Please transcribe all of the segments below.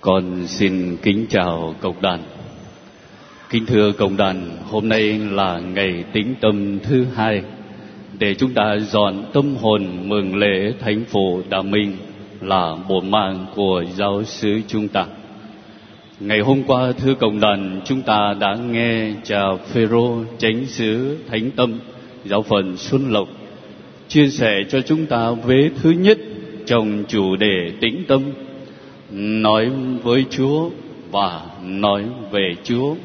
Con xin kính chào cộng đoàn. Kính thưa cộng đoàn, hôm nay là ngày tĩnh tâm thứ hai để chúng ta dọn tâm hồn mừng lễ Thánh Phụ Đa Minh là bổn mạng của giáo xứ chúng ta. Ngày hôm qua, thưa cộng đoàn, chúng ta đã nghe cha Phêrô chánh xứ Thánh Tâm giáo phận Xuân Lộc chia sẻ cho chúng ta vế thứ nhất trong chủ đề tĩnh tâm: nói với Chúa và nói về Chúa.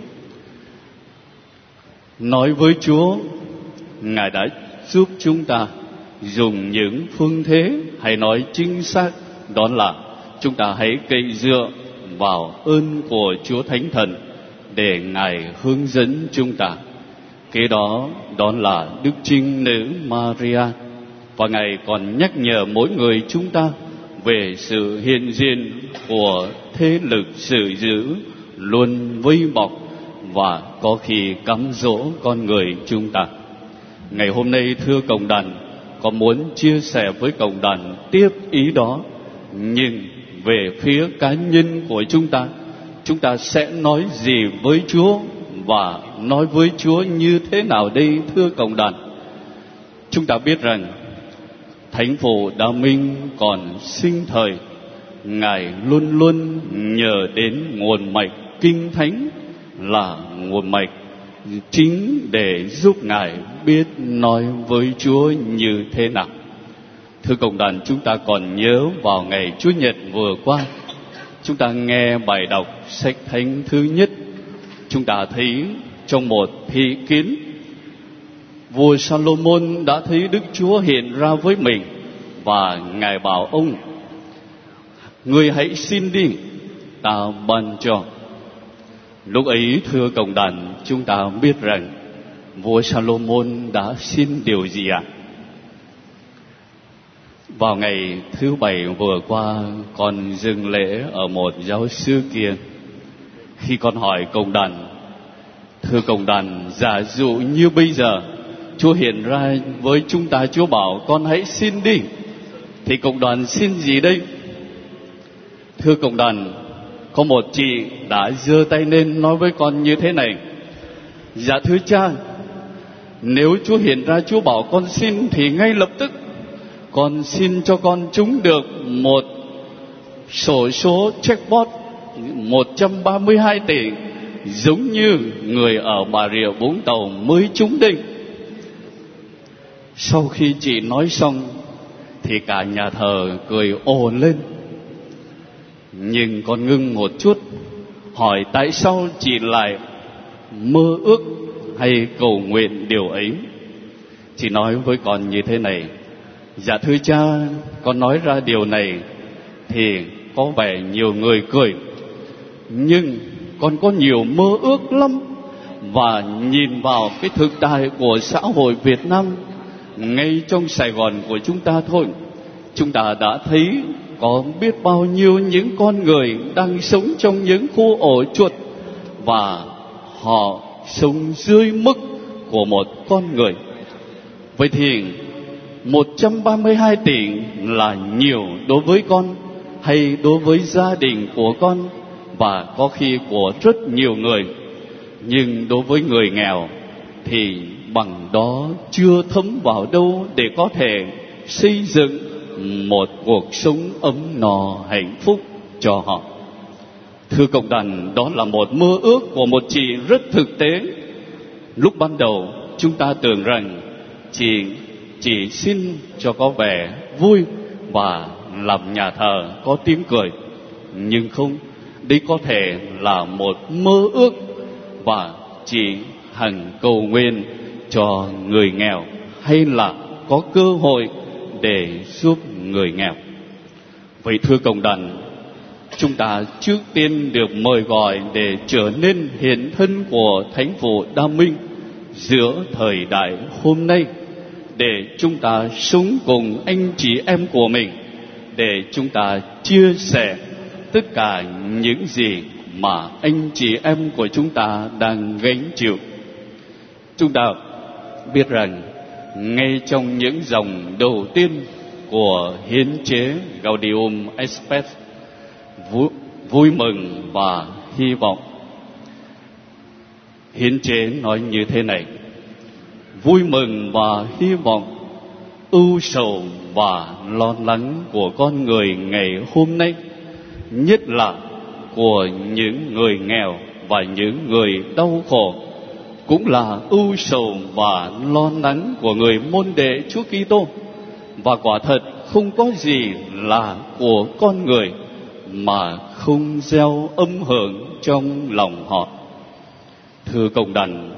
Nói với Chúa, Ngài đã giúp chúng ta dùng những phương thế, hay nói chính xác đó là chúng ta hãy cậy dựa vào ơn của Chúa Thánh Thần để Ngài hướng dẫn chúng ta. Kế đó là Đức Trinh Nữ Maria, và Ngài còn nhắc nhở mỗi người chúng ta về sự hiện diện của thế lực sự dữ luôn vây bọc và có khi cám dỗ con người chúng ta. Ngày hôm nay, thưa cộng đoàn, con muốn chia sẻ với cộng đoàn tiếp ý đó, nhưng về phía cá nhân của chúng ta sẽ nói gì với Chúa và nói với Chúa như thế nào đây, thưa cộng đoàn? Chúng ta biết rằng Thánh Phụ Đa Minh còn sinh thời, Ngài luôn luôn nhờ đến nguồn mạch Kinh Thánh là nguồn mạch chính để giúp Ngài biết nói với Chúa như thế nào. Thưa cộng đoàn, chúng ta còn nhớ vào ngày Chúa Nhật vừa qua, chúng ta nghe bài đọc sách Thánh thứ nhất. Chúng ta thấy trong một thị kiến, vua Salomon đã thấy Đức Chúa hiện ra với mình, và Ngài bảo ông: "Ngươi hãy xin đi, ta ban cho." Lúc ấy, thưa cộng đoàn, chúng ta biết rằng vua Salomon đã xin điều gì ạ? Vào ngày thứ Bảy vừa qua, con dâng lễ ở một giáo xứ kia. Khi con hỏi cộng đoàn: "Thưa cộng đoàn, giả dụ như bây giờ Chúa hiện ra với chúng ta, Chúa bảo con hãy xin đi, thì cộng đoàn xin gì đây?" Thưa cộng đoàn, có một chị đã giơ tay lên nói với con như thế này: "Dạ thưa cha, nếu Chúa hiện ra, Chúa bảo con xin, thì ngay lập tức con xin cho con trúng được một xổ số jackpot 132 tỷ, giống như người ở Bà Rịa Vũng Tàu mới trúng đây." Sau khi chị nói xong thì cả nhà thờ cười ồn lên. Nhưng con ngưng một chút, hỏi tại sao chị lại mơ ước hay cầu nguyện điều ấy. Chị nói với con như thế này: "Dạ thưa cha, con nói ra điều này thì có vẻ nhiều người cười, nhưng con có nhiều mơ ước lắm. Và nhìn vào cái thực tại của xã hội Việt Nam, ngay trong Sài Gòn của chúng ta thôi, chúng ta đã thấy có biết bao nhiêu những con người đang sống trong những khu ổ chuột, và họ sống dưới mức của một con người. Vậy thì 132 tỷ là nhiều đối với con, hay đối với gia đình của con, và có khi của rất nhiều người. Nhưng đối với người nghèo thì bằng đó chưa thấm vào đâu để có thể xây dựng một cuộc sống ấm no hạnh phúc cho họ." Thưa cộng đoàn, đó là một mơ ước của một chị rất thực tế. Lúc ban đầu chúng ta tưởng rằng chị chỉ xin cho có vẻ vui và làm nhà thờ có tiếng cười, nhưng không, đây có thể là một mơ ước, và chị hằng cầu nguyện cho người nghèo, hay là có cơ hội để giúp người nghèo. Vậy thưa cộng đoàn, chúng ta trước tiên được mời gọi để trở nên hiện thân của Thánh Phụ Đa Minh giữa thời đại hôm nay, để chúng ta sống cùng anh chị em của mình, để chúng ta chia sẻ tất cả những gì mà anh chị em của chúng ta đang gánh chịu. Chúng ta biết rằng ngay trong những dòng đầu tiên của hiến chế Gaudium et Spes, vui mừng và hy vọng. Hiến chế nói như thế này: vui mừng và hy vọng, ưu sầu và lo lắng của con người ngày hôm nay, nhất là của những người nghèo và những người đau khổ, cũng là ưu sầu và lo lắng của người môn đệ Chúa Kitô. Và quả thật không có gì là của con người mà không gieo âm hưởng trong lòng họ. Thưa cộng đoàn,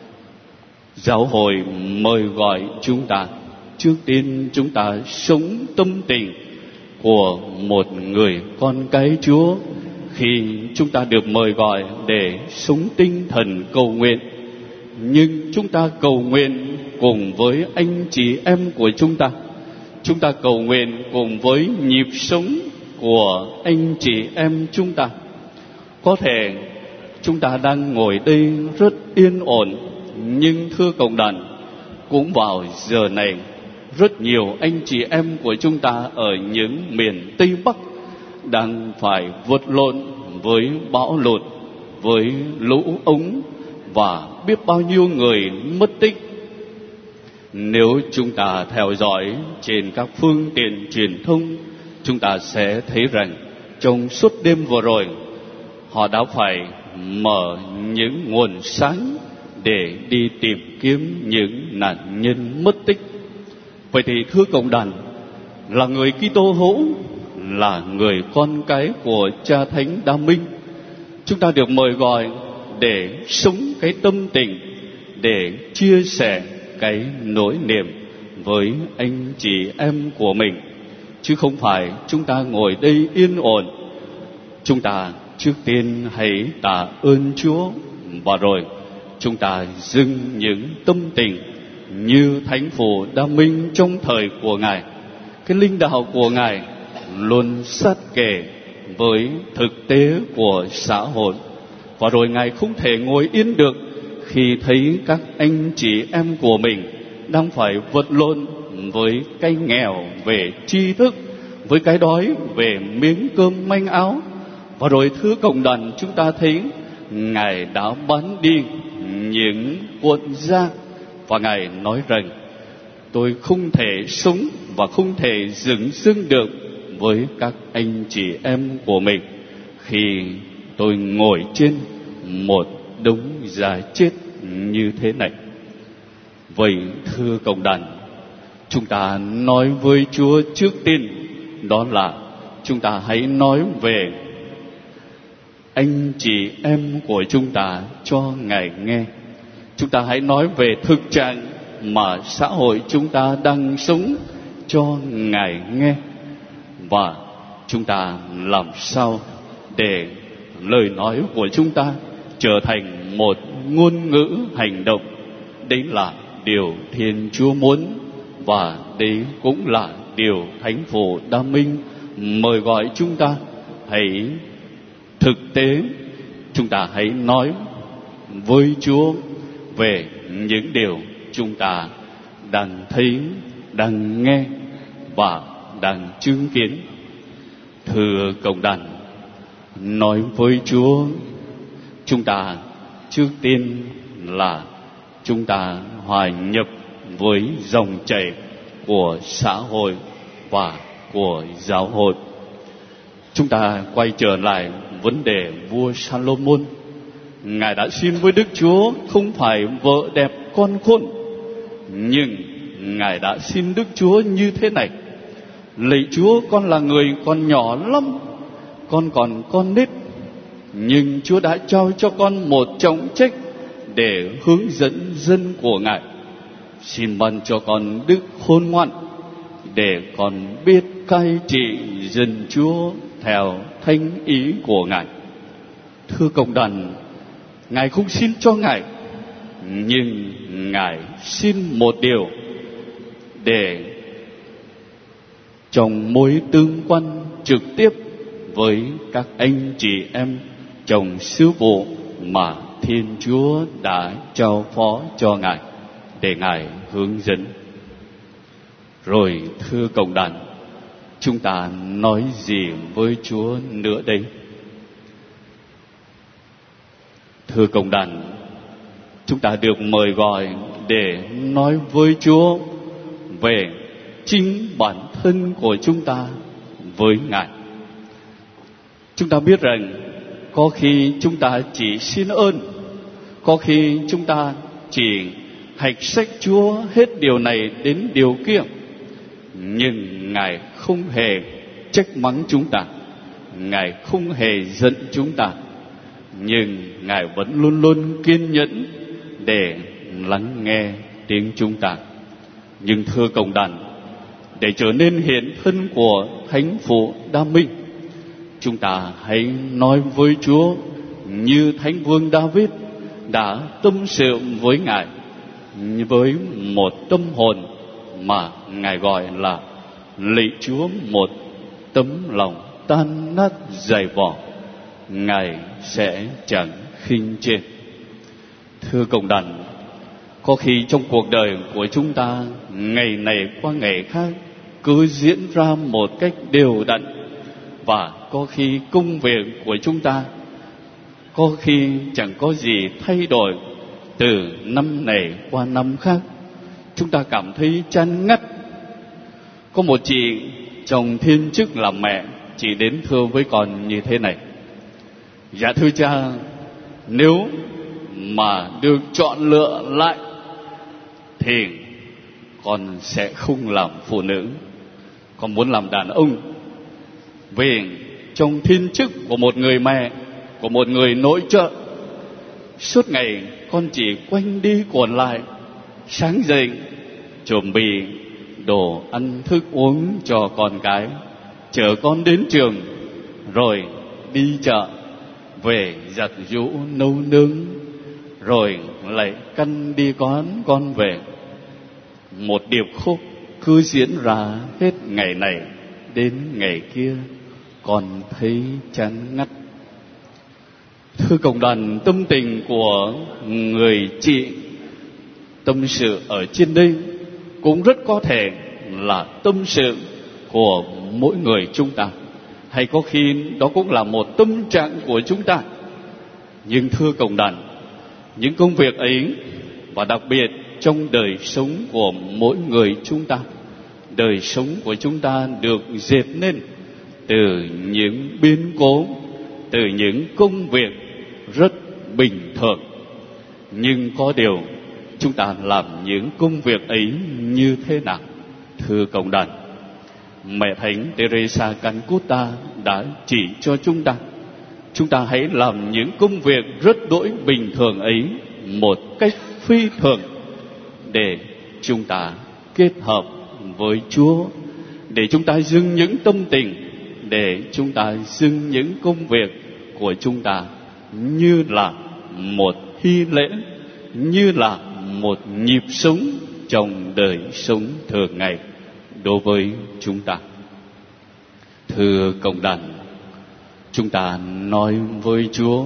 giáo hội mời gọi chúng ta, trước tiên chúng ta sống tâm tình của một người con cái Chúa khi chúng ta được mời gọi để sống tinh thần cầu nguyện. Nhưng chúng ta cầu nguyện cùng với anh chị em của chúng ta. Chúng ta cầu nguyện cùng với nhịp sống của anh chị em chúng ta. Có thể chúng ta đang ngồi đây rất yên ổn, nhưng thưa cộng đoàn, cũng vào giờ này, rất nhiều anh chị em của chúng ta ở những miền Tây Bắc đang phải vật lộn với bão lụt, với lũ ống và biết bao nhiêu người mất tích. Nếu chúng ta theo dõi trên các phương tiện truyền thông, chúng ta sẽ thấy rằng trong suốt đêm vừa rồi, họ đã phải mở những nguồn sáng để đi tìm kiếm những nạn nhân mất tích. Vậy thì thưa cộng đoàn, là người Kitô hữu, là người con cái của Cha Thánh Đa Minh, chúng ta được mời gọi để sống cái tâm tình, để chia sẻ cái nỗi niềm với anh chị em của mình, chứ không phải chúng ta ngồi đây yên ổn. Chúng ta trước tiên hãy tạ ơn Chúa, và rồi chúng ta dâng những tâm tình như Thánh Phụ Đa Minh trong thời của Ngài. Cái linh đạo của Ngài luôn sát kề với thực tế của xã hội, và rồi Ngài không thể ngồi yên được khi thấy các anh chị em của mình đang phải vật lộn với cái nghèo về tri thức, với cái đói về miếng cơm manh áo. Và rồi thưa cộng đoàn, chúng ta thấy Ngài đã bán đi những cuộn da, và Ngài nói rằng tôi không thể sống và không thể dửng dưng được với các anh chị em của mình khi tôi ngồi trên một đống da chết như thế này. Vậy thưa cộng đoàn, chúng ta nói với Chúa trước tiên, đó là chúng ta hãy nói về anh chị em của chúng ta cho Ngài nghe. Chúng ta hãy nói về thực trạng mà xã hội chúng ta đang sống cho Ngài nghe. Và chúng ta làm sao để lời nói của chúng ta trở thành một ngôn ngữ hành động. Đấy là điều Thiên Chúa muốn, và đấy cũng là điều Thánh Phụ Đa Minh mời gọi chúng ta. Hãy thực tế, chúng ta hãy nói với Chúa về những điều chúng ta đang thấy, đang nghe và đang chứng kiến. Thưa cộng đoàn, nói với Chúa, chúng ta trước tiên là chúng ta hòa nhập với dòng chảy của xã hội và của giáo hội. Chúng ta quay trở lại vấn đề vua Salomon. Ngài đã xin với Đức Chúa không phải vợ đẹp con khôn, nhưng Ngài đã xin Đức Chúa như thế này: lạy Chúa, con là người còn nhỏ lắm, con còn con nít, nhưng Chúa đã trao cho con một trọng trách để hướng dẫn dân của Ngài. Xin ban cho con đức khôn ngoan để con biết cai trị dân Chúa theo thánh ý của Ngài. Thưa cộng đoàn, Ngài không xin cho Ngài, nhưng Ngài xin một điều để trong mối tương quan trực tiếp với các anh chị em trong sứ vụ mà Thiên Chúa đã trao phó cho Ngài, để Ngài hướng dẫn. Rồi thưa cộng đoàn, chúng ta nói gì với Chúa nữa đây? Thưa cộng đoàn, chúng ta được mời gọi để nói với Chúa về chính bản thân của chúng ta với Ngài. Chúng ta biết rằng có khi chúng ta chỉ xin ơn, có khi chúng ta chỉ hạch sách Chúa hết điều này đến điều kia, nhưng Ngài không hề trách mắng chúng ta, Ngài không hề giận chúng ta, nhưng Ngài vẫn luôn luôn kiên nhẫn để lắng nghe tiếng chúng ta. Nhưng thưa cộng đoàn, để trở nên hiện thân của Thánh Phụ Đa Minh, chúng ta hãy nói với Chúa như Thánh Vương David đã tâm sự với Ngài, với một tâm hồn mà Ngài gọi là lạy Chúa một tấm lòng tan nát dày vỏ, Ngài sẽ chẳng khinh chê. Thưa cộng đoàn, có khi trong cuộc đời của chúng ta, ngày này qua ngày khác cứ diễn ra một cách đều đặn, và có khi công việc của chúng ta có khi chẳng có gì thay đổi từ năm này qua năm khác. Chúng ta cảm thấy chán ngắt. Có một chị chồng thiên chức làm mẹ, chị đến thưa với con như thế này: dạ thưa cha, nếu mà được chọn lựa lại thì con sẽ không làm phụ nữ, con muốn làm đàn ông. Vì trong thiên chức của một người mẹ, của một người nội trợ, suốt ngày con chỉ quanh đi quẩn lại, sáng dậy chuẩn bị đồ ăn thức uống cho con cái, chở con đến trường, rồi đi chợ, về giặt giũ nấu nướng, rồi lại căn đi quán con về. Một điệp khúc cứ diễn ra hết ngày này đến ngày kia, con thấy chán ngắt. Thưa cộng đoàn, tâm tình của người chị tâm sự ở trên đây cũng rất có thể là tâm sự của mỗi người chúng ta, hay có khi đó cũng là một tâm trạng của chúng ta. Nhưng thưa cộng đoàn, những công việc ấy, và đặc biệt trong đời sống của mỗi người chúng ta, đời sống của chúng ta được dệt nên từ những biến cố, từ những công việc rất bình thường. Nhưng có điều, chúng ta làm những công việc ấy như thế nào? Thưa cộng đoàn, Mẹ Thánh Teresa Calcutta đã chỉ cho chúng ta hãy làm những công việc rất đỗi bình thường ấy một cách phi thường, để chúng ta kết hợp với Chúa, để chúng ta dâng những tâm tình, để chúng ta dâng những công việc của chúng ta như là một hy lễ, như là một nhịp sống trong đời sống thường ngày đối với chúng ta. Thưa cộng đoàn, chúng ta nói với Chúa,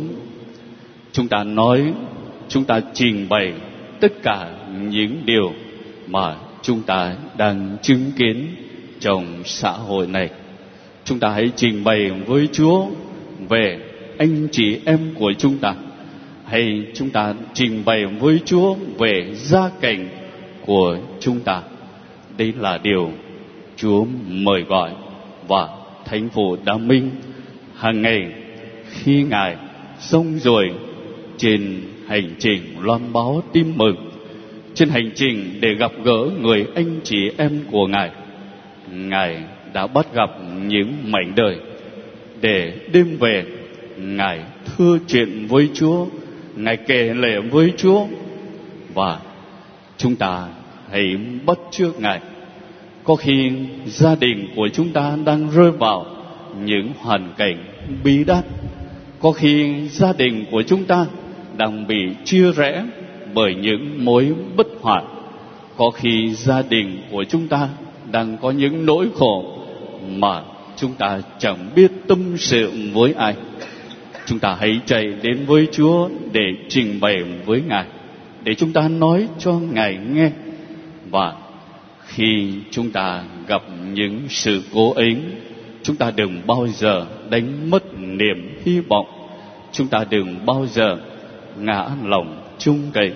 chúng ta trình bày tất cả những điều mà chúng ta đang chứng kiến trong xã hội này. Chúng ta hãy trình bày với Chúa về anh chị em của chúng ta, hay chúng ta trình bày với Chúa về gia cảnh của chúng ta. Đấy là điều Chúa mời gọi. Và Thánh Phụ Đa Minh hàng ngày khi Ngài xong rồi trên hành trình loan báo tin mừng, trên hành trình để gặp gỡ người anh chị em của Ngài đã bắt gặp những mảnh đời, để đêm về Ngài thưa chuyện với Chúa, Ngài kể lể với Chúa. Và chúng ta hãy bắt chước Ngài. Có khi gia đình của chúng ta đang rơi vào những hoàn cảnh bí đát, có khi gia đình của chúng ta đang bị chia rẽ bởi những mối bất hòa, có khi gia đình của chúng ta đang có những nỗi khổ mà chúng ta chẳng biết tâm sự với ai. Chúng ta hãy chạy đến với Chúa để trình bày với Ngài, để chúng ta nói cho Ngài nghe. Và khi chúng ta gặp những sự cố ấy, chúng ta đừng bao giờ đánh mất niềm hy vọng. Chúng ta đừng bao giờ ngã lòng chung cậy.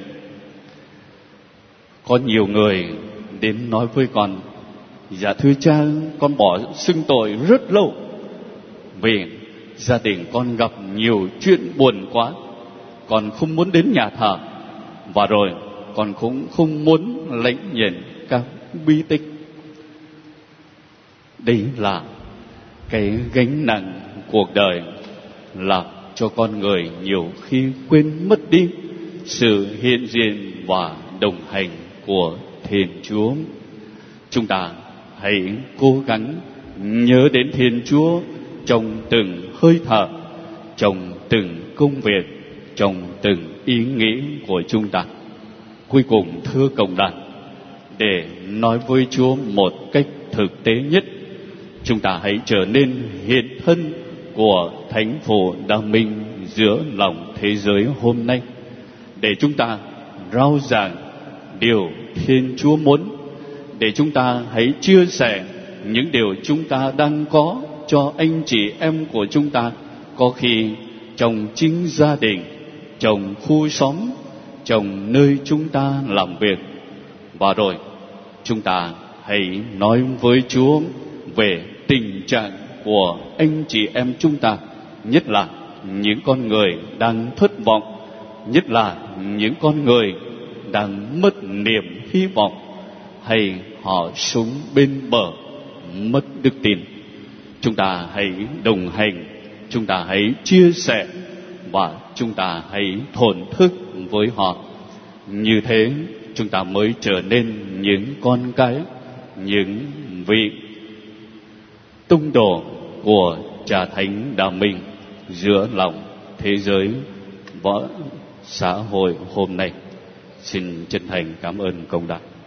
Có nhiều người đến nói với con: dạ thưa cha, con bỏ xưng tội rất lâu vì gia đình con gặp nhiều chuyện buồn quá, con không muốn đến nhà thờ, và rồi con cũng không muốn lãnh nhận các bi tích. Đấy là cái gánh nặng cuộc đời, làm cho con người nhiều khi quên mất đi sự hiện diện và đồng hành của Thiên Chúa. Chúng ta hãy cố gắng nhớ đến Thiên Chúa trong từng hơi thở, trong từng công việc, trong từng ý nghĩ của chúng ta. Cuối cùng, thưa cộng đoàn, để nói với Chúa một cách thực tế nhất, chúng ta hãy trở nên hiện thân của Thánh Phụ Đa Minh giữa lòng thế giới hôm nay, để chúng ta rao giảng điều Thiên Chúa muốn, để chúng ta hãy chia sẻ những điều chúng ta đang có cho anh chị em của chúng ta, có khi trong chính gia đình, trong khu xóm, trong nơi chúng ta làm việc. Và rồi chúng ta hãy nói với Chúa về tình trạng của anh chị em chúng ta, nhất là những con người đang thất vọng, nhất là những con người đang mất niềm hy vọng, hay họ sống bên bờ mất đức tin. Chúng ta hãy đồng hành, chúng ta hãy chia sẻ, và chúng ta hãy thổn thức với họ. Như thế chúng ta mới trở nên những con cái, những vị tông đồ của Cha Thánh Đa Minh giữa lòng thế giới và xã hội hôm nay. Xin chân thành cảm ơn cộng đoàn.